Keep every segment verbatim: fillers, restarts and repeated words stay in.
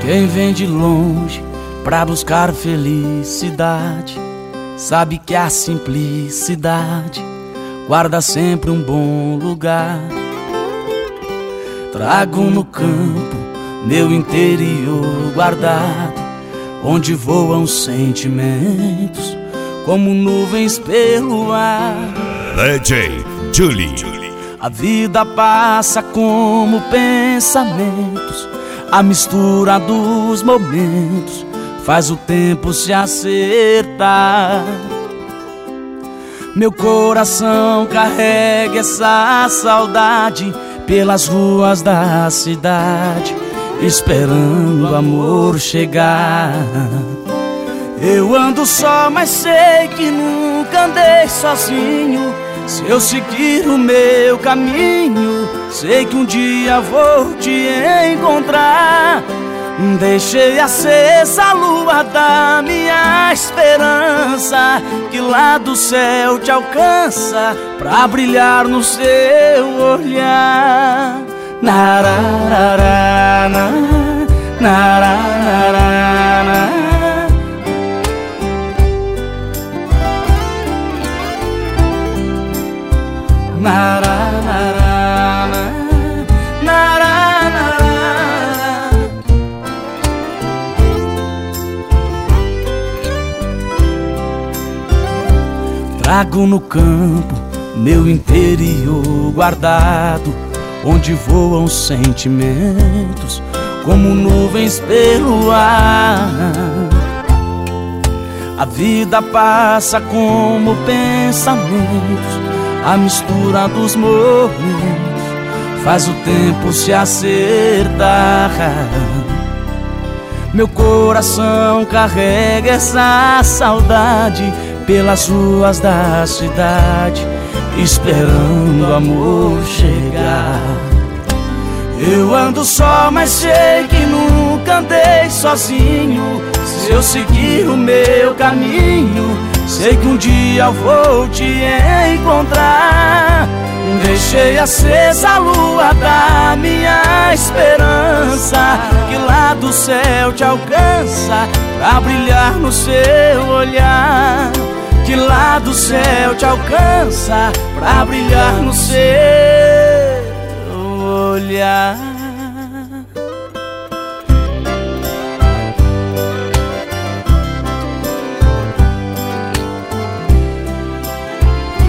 Quem vem de longe pra buscar felicidade sabe que a simplicidade guarda sempre um bom lugar. Trago no campo meu interior guardado, onde voam sentimentos como nuvens pelo ar. D J Julie. A vida passa como pensamentos, a mistura dos momentos faz o tempo se acertar. Meu coração carrega essa saudade pelas ruas da cidade, esperando o amor chegar. Eu ando só, mas sei que nunca andei sozinho. Se eu seguir o meu caminho, sei que um dia vou te encontrar. Deixei acesa a lua da minha esperança, que lá do céu te alcança pra brilhar no seu olhar. Narararana, narararana. Narararana, narararana. Trago no campo meu interior guardado, onde voam sentimentos como nuvens pelo ar. A vida passa como pensamentos, a mistura dos momentos faz o tempo se acertar. Meu coração carrega essa saudade pelas ruas da cidade, esperando o amor chegar. Eu ando só, mas sei que nunca andei sozinho. Se eu seguir o meu caminho, sei que um dia vou te encontrar. Deixei acesa a lua da minha esperança, que lá do céu te alcança pra brilhar no seu olhar. Que lá do céu te alcança pra brilhar no seu olhar.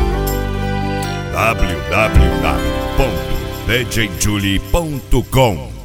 w w w ponto d j julie ponto com